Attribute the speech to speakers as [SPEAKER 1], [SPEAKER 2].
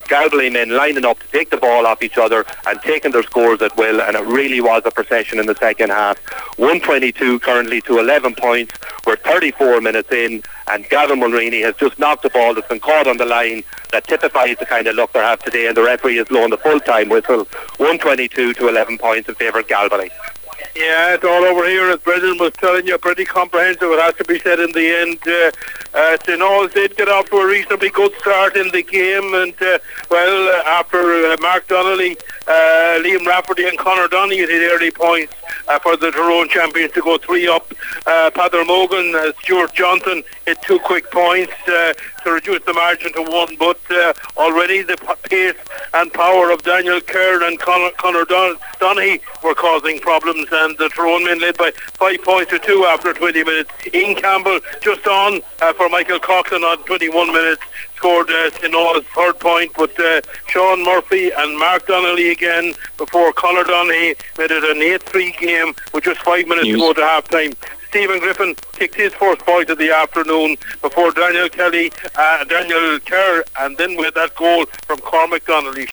[SPEAKER 1] Galway men lining up to take the ball off each other and taking their scores at will, and it really was a procession in the second half. 122 currently to 11 points. We're 34 minutes in, and Gavin Mulroney has just knocked the ball that's been caught on the line that typifies the kind of luck they have today, and the referee has blown the full-time whistle. 122 to 11 points in favour of Galway.
[SPEAKER 2] Yeah, it's all over here, as Brendan was telling you. Pretty comprehensive, it has to be said in the end. St. All's did get off to a reasonably good start in the game, and after Mark Donnelly, Liam Rafferty and Conor Donahue hit early points for the Tyrone champions to go 3 up. Padder Mogan, Stuart Johnson hit 2 quick points to reduce the margin to 1, but already the pace and power of Daniel Kerr and Conor Donahue were causing problems, and the Tyrone men led by 5 points to 2 after 20 minutes. Ian Campbell just on for Michael Coughlin on 21 minutes scored St. All's 3rd point, but Sean Murphy and Mark Donnelly again before Conor Donahue made it an 8-3 game with just 5 minutes to go to half-time. Stephen Griffin kicked his first point of the afternoon before Daniel Kerr, and then with that goal from Cormac Donnelly.